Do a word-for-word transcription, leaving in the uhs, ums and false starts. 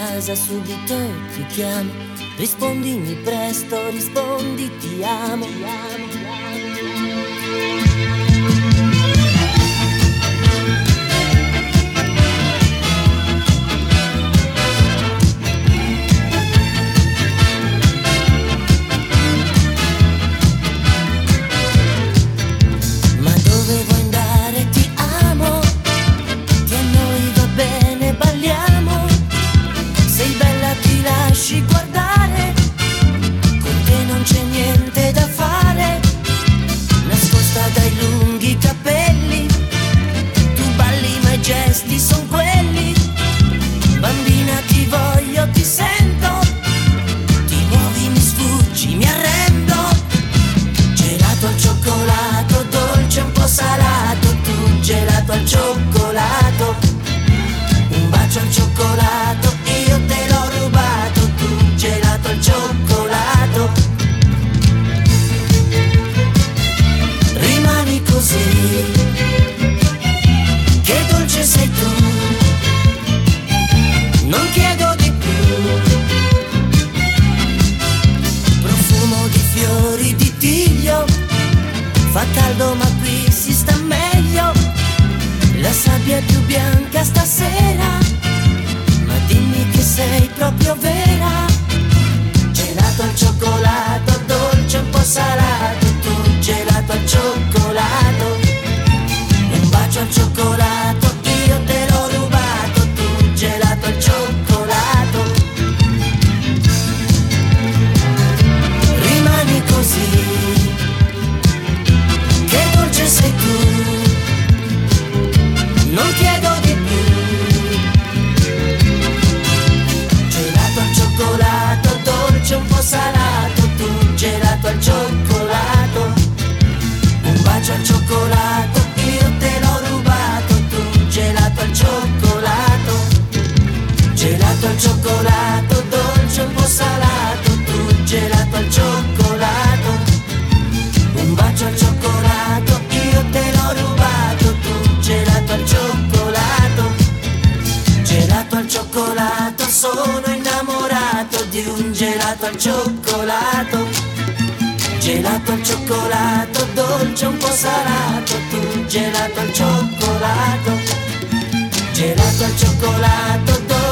casa subito ti chiamo, rispondimi presto, rispondi ti amo, ti amo, ti amo. Lasci guardare, con te non c'è niente da fare, nascosta dai lunghi capelli, tu balli ma i gesti son quelli, bambina ti voglio, ti sento, ti muovi, mi sfuggi, mi arrendo, gelato al cioccolato, dolce un po' salato, tu gelato al cioccolato, un bacio al cioccolato, io te l'ho rubato, gelato al cioccolato, rimani così, che dolce sei tu, non chiedo di più, profumo di fiori di tiglio, fa caldo ma qui si sta meglio, la sabbia è più bianca stasera, ma dimmi che sei proprio vera. Gelato al cioccolato, dolce un po' salato, tu gelato al cioccolato, un bacio al cioccolato, io te l'ho rubato, tu gelato al cioccolato, rimani così, che dolce sei tu, non chiedo di più, gelato al cioccolato, dolce un po' salato, tu gelato al cioccolato, un bacio al cioccolato, io te l'ho rubato, tu gelato al cioccolato, gelato al cioccolato, dolce un po' salato, tu gelato al cioccolato, un bacio al cioccolato, io te l'ho rubato, tu gelato al cioccolato, gelato al cioccolato, sono innamorato di un gelato al cioccolato, gelato al cioccolato, dolce un po' salato, tu gelato al cioccolato, gelato al cioccolato, dolce